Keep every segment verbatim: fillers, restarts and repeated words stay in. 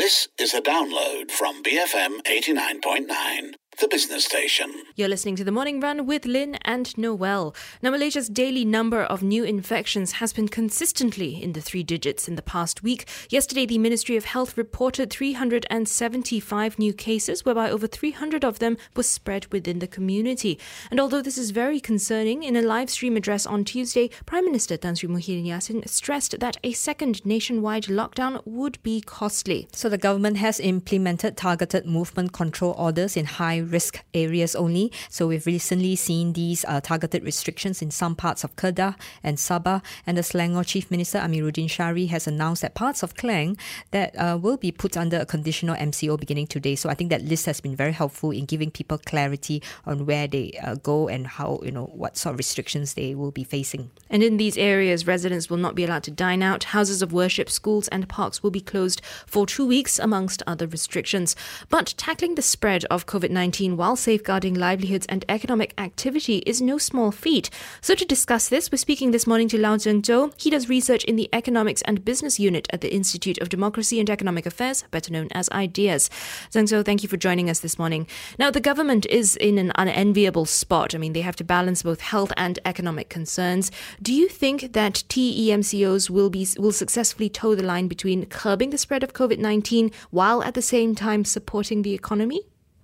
This is a download from B F M eighty-nine point nine, the business station. You're listening to The Morning Run with Lynn and Noel. Now, Malaysia's daily number of new infections has been consistently in the three digits in the past week. Yesterday, the Ministry of Health reported three hundred seventy-five new cases, whereby over three hundred of them were spread within the community. And although this is very concerning, in a live stream address on Tuesday, Prime Minister Tan Sri Muhyiddin Yassin stressed that a second nationwide lockdown would be costly. So the government has implemented targeted movement control orders in high-risk areas only. So we've recently seen these uh, targeted restrictions in some parts of Kedah and Sabah. And the Selangor Chief Minister Amiruddin Shari has announced that parts of Klang that uh, will be put under a conditional M C O beginning today. So I think that list has been very helpful in giving people clarity on where they uh, go and how, you know, what sort of restrictions they will be facing. And in these areas, residents will not be allowed to dine out. Houses of worship, schools and parks will be closed for two weeks, amongst other restrictions. But tackling the spread of COVID nineteen while safeguarding livelihoods and economic activity is no small feat. So to discuss this, we're speaking this morning to Lau Zheng Zhou. He does research in the Economics and Business Unit at the Institute of Democracy and Economic Affairs, better known as IDEAS. Zheng Zhou, thank you for joining us this morning. Now, the government is in an unenviable spot. I mean, they have to balance both health and economic concerns. Do you think that T E M C Os will be will successfully toe the line between curbing the spread of COVID nineteen while at the same time supporting the economy?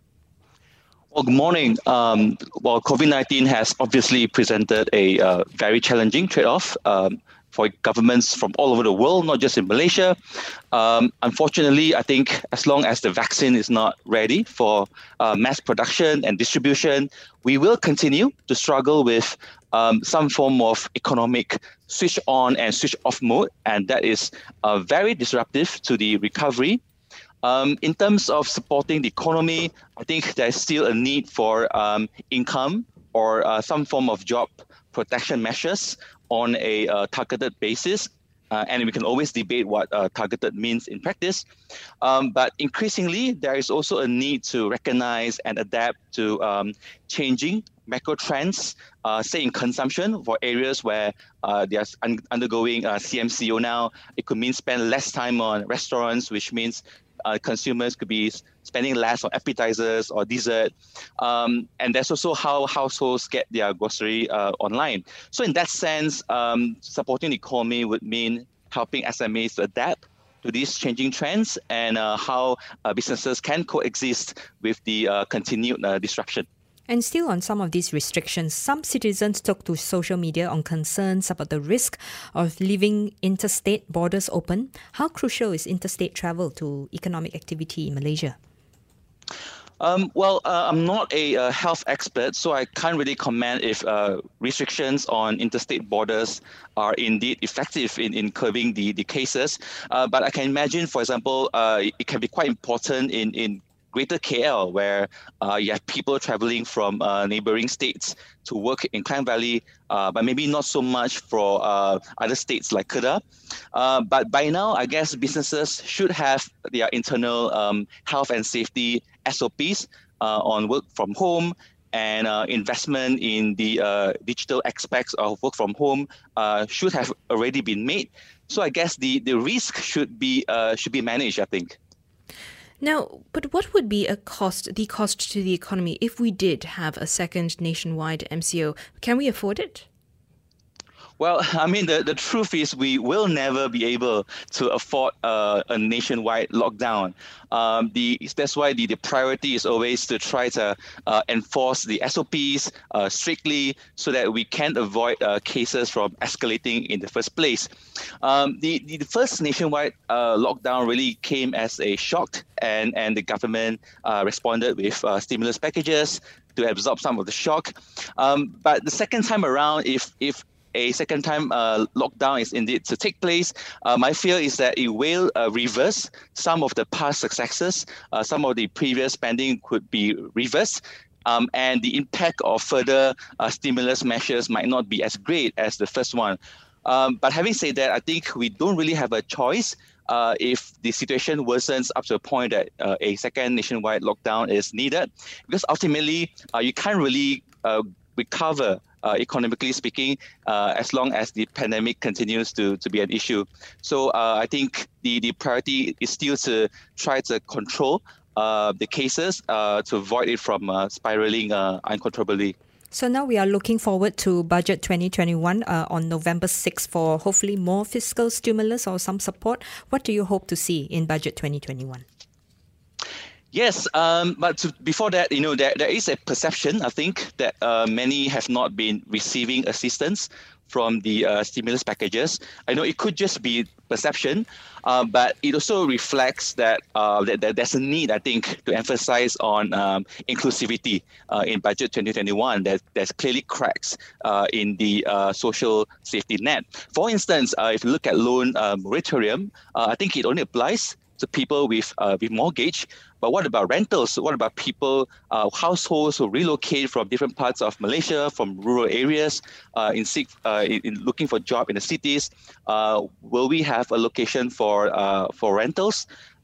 Well, good morning. Um, well, COVID nineteen has obviously presented a uh, very challenging trade-off um, for governments from all over the world, not just in Malaysia. Um, unfortunately, I think as long as the vaccine is not ready for uh, mass production and distribution, we will continue to struggle with um, some form of economic switch on and switch off mode, and that is uh, very disruptive to the recovery. Um, in terms of supporting the economy, I think there's still a need for um, income or uh, some form of job protection measures on a uh, targeted basis. Uh, and we can always debate what uh, targeted means in practice. Um, but increasingly, there is also a need to recognize and adapt to um, changing macro trends, uh, say in consumption for areas where uh, they are un- undergoing uh, C M C O now. It could mean spend less time on restaurants, which means Uh, consumers could be spending less on appetizers or dessert. Um, and there's also how households get their grocery uh, online. So in that sense, um, supporting the economy would mean helping S M Es to adapt to these changing trends and uh, how uh, businesses can coexist with the uh, continued uh, disruption. And still on some of these restrictions, some citizens took to social media on concerns about the risk of leaving interstate borders open. How crucial is interstate travel to economic activity in Malaysia? Um, well, uh, I'm not a uh, health expert, so I can't really comment if uh, restrictions on interstate borders are indeed effective in, in curbing the, the cases. Uh, but I can imagine, for example, uh, it can be quite important in, in Greater K L, where uh, you have people traveling from uh, neighboring states to work in Klang Valley, uh, but maybe not so much for uh, other states like Kedah. Uh, but by now, I guess businesses should have their internal um, health and safety S O Ps uh, on work from home, and uh, investment in the uh, digital aspects of work from home uh, should have already been made. So I guess the, the risk should be uh, should be managed, I think. Now, but what would be a cost, the cost to the economy if we did have a second nationwide M C O? Can we afford it? Well, I mean, the, the truth is we will never be able to afford uh, a nationwide lockdown. Um, the That's why the, the priority is always to try to uh, enforce the S O Ps uh, strictly so that we can avoid uh, cases from escalating in the first place. Um, the, the first nationwide uh, lockdown really came as a shock, and, and the government uh, responded with uh, stimulus packages to absorb some of the shock. Um, but the second time around, if if a second time uh, lockdown is indeed to take place, uh, my fear is that it will uh, reverse some of the past successes. Uh, some of the previous spending could be reversed. Um, and the impact of further uh, stimulus measures might not be as great as the first one. Um, but having said that, I think we don't really have a choice. Uh, if the situation worsens up to a point that uh, a second nationwide lockdown is needed, because ultimately uh, you can't really uh, recover uh, economically speaking, uh, as long as the pandemic continues to, to be an issue. So uh, I think the, the priority is still to try to control uh, the cases uh, to avoid it from uh, spiraling uh, uncontrollably. So now we are looking forward to Budget twenty twenty-one uh, on November sixth for hopefully more fiscal stimulus or some support. What do you hope to see in Budget twenty twenty-one? Yes, um, but to, before that, you know, there, there is a perception, I think, that uh, many have not been receiving assistance from the uh, stimulus packages. I know it could just be perception, uh, but it also reflects that, uh, that, that there's a need, I think, to emphasize on um, inclusivity uh, in Budget twenty twenty-one. That there's clearly cracks uh, in the uh, social safety net. For instance, uh, if you look at loan uh, moratorium, uh, I think it only applies to people with uh, with mortgage. But what about rentals? What about people, uh, households who relocate from different parts of Malaysia, from rural areas, uh, in, seek, uh, in, in looking for job in the cities? Uh, will we have a location for uh, for rentals?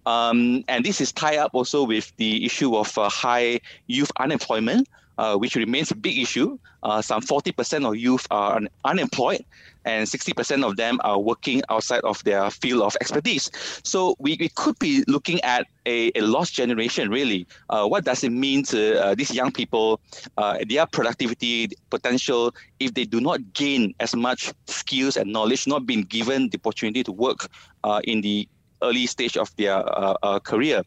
Um, and this is tied up also with the issue of uh, high youth unemployment, uh, which remains a big issue. Uh, some forty percent of youth are un- unemployed, and sixty percent of them are working outside of their field of expertise. So we, we could be looking at a, a lost generation, really. Uh, what does it mean to uh, these young people, uh, their productivity potential, if they do not gain as much skills and knowledge, not being given the opportunity to work uh, in the early stage of their uh, uh, career?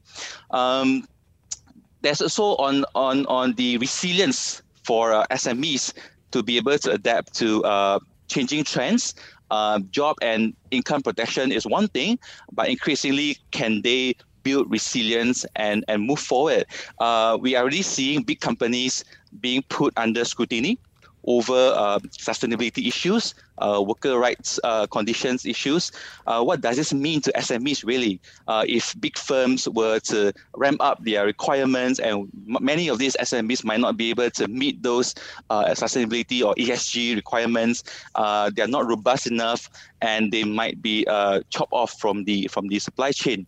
Um, there's also on, on, on the resilience for uh, S M Es to be able to adapt to uh, changing trends. Uh, job and income protection is one thing, but increasingly, can they build resilience and, and move forward? Uh, we are already seeing big companies being put under scrutiny over uh, sustainability issues, uh, worker rights uh, conditions issues. Uh, what does this mean to S M Es, really? Uh, if big firms were to ramp up their requirements, and m- many of these S M Es might not be able to meet those uh, sustainability or E S G requirements, uh, they are not robust enough, and they might be uh, chopped off from the from the supply chain.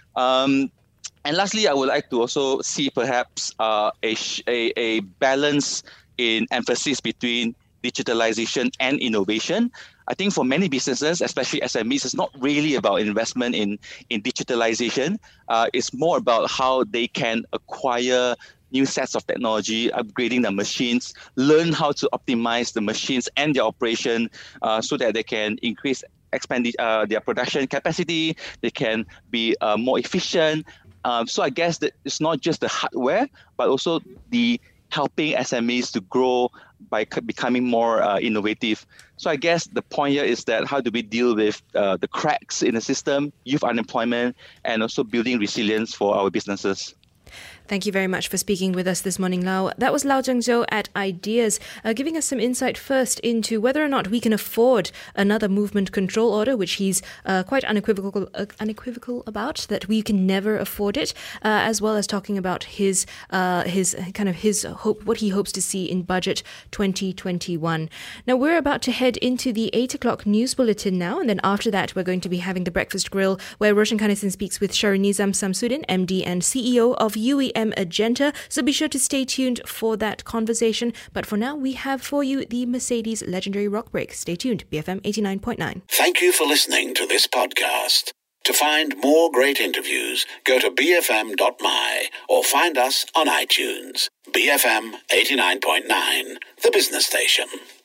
Um, and lastly, I would like to also see perhaps uh, a, a, a balance in emphasis between digitalization and innovation. I think for many businesses, especially S M Es, it's not really about investment in, in digitalization. Uh, it's more about how they can acquire new sets of technology, upgrading the machines, learn how to optimize the machines and their operation uh, so that they can increase expand uh, their production capacity, they can be uh, more efficient. Um, so I guess that it's not just the hardware, but also the helping S M Es to grow by c- becoming more uh, innovative. So I guess the point here is that how do we deal with uh, the cracks in the system, youth unemployment, and also building resilience for our businesses. Thank you very much for speaking with us this morning, Lau. That was Lau Zheng Zhou at Ideas, uh, giving us some insight first into whether or not we can afford another movement control order, which he's uh, quite unequivocal uh, unequivocal about, that we can never afford it, uh, as well as talking about his uh, his kind of his hope, what he hopes to see in Budget twenty twenty-one. Now we're about to head into the eight o'clock news bulletin now, and then after that we're going to be having the Breakfast Grill, where Roshan Kanesan speaks with Sharonizam Samsudin, M D and C E O of U E M Agenta. So be sure to stay tuned for that conversation. But for now, we have for you the Mercedes Legendary Rock Break. Stay tuned, B F M eighty-nine point nine. Thank you for listening to this podcast. To find more great interviews, go to b f m dot m y or find us on iTunes. B F M eighty-nine point nine, the business station.